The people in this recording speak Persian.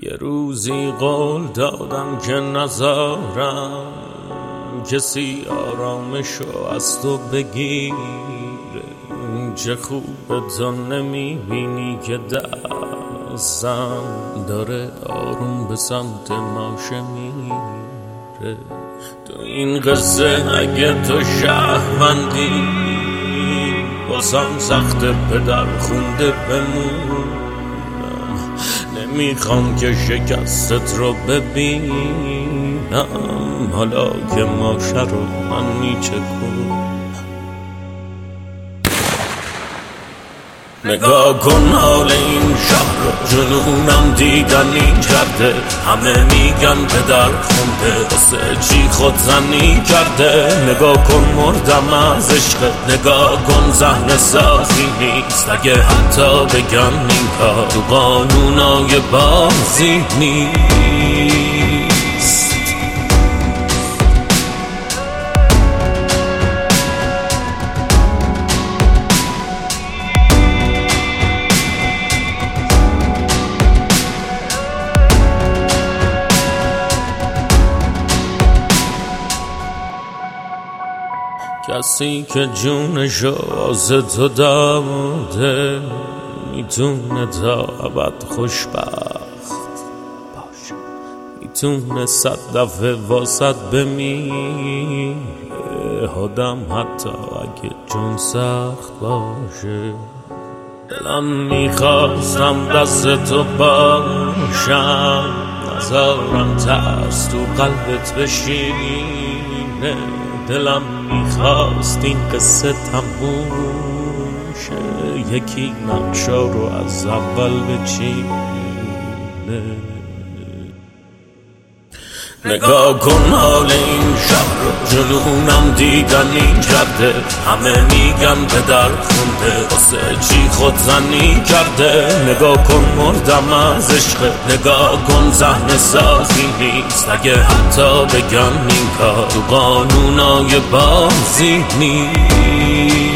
یه روزی قول دادم که نذارم کسی آرامشو از تو بگیره. چه خوبه تو نمیبینی که دستم داره آروم به سمت ماشه میره. تو این قصه اگه تو شهروندی بازم سخت پدر خونده بمونم. نمیخوام که شکستت رو ببینم حالا که ماشه رو من میچکونم. نگاه کن حال این شهر رو، جنونم دیدنی کرده. همه میگن پدر خونده واسه چی خودزنی کرده. نگاه کن مردم از عشق، نگاه کن صحنه سازی نیست. اگه حتی بگن این کار تو قانونای بازی نیست. کسی که جونشو از تو داده میتونه تا ابد خوشبخت باشه. میتونه 100 دفعه واسط بمیره آدم حتی اگه جون سخت باشه. دلم میخواستم دست تو باشم، نذارم ترس تو قلبت بشینه. دلم میخواست این قصه تموم شه، یکی نقشا رو از اول بچینه. نگاه کن حال این شهر رو، جنونم دیدنی کرده. همه میگن پدر خونده واسه چی خودزنی کرده. نگاه کن مردم از عشق، نگاه کن صحنه سازی نیست. اگه حتی بگن این کار تو قانونای بازی نیست.